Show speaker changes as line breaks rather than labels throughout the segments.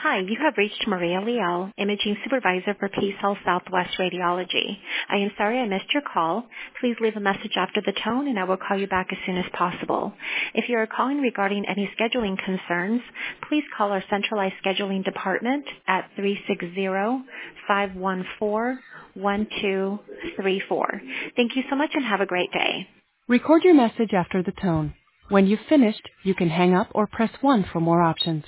Hi, you have reached Maria Leal, Imaging Supervisor for Peace Health Southwest Radiology. I am sorry I missed your call. Please leave a message after the tone and I will call you back as soon as possible. If you are calling regarding any scheduling concerns, please call our centralized scheduling department at 360-514-1234. Thank you so much and have a great day.
Record your message after the tone. When you've finished, you can hang up or press 1 for more options.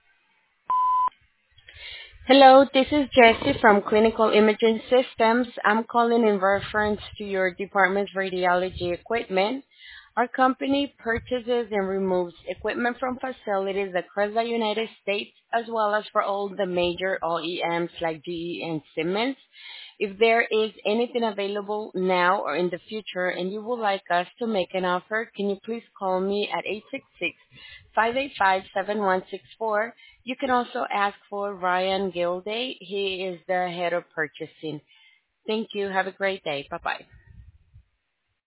Hello, this is Jessie from Clinical Imaging Systems. I'm calling in reference to your department's radiology equipment. Our company purchases and removes equipment from facilities across the United States as well as for all the major OEMs like GE and Siemens. If there is anything available now or in the future and you would like us to make an offer, can you please call me at 866-585-7164. You can also ask for Ryan Gilday. He is the head of purchasing. Thank you. Have a great day. Bye-bye.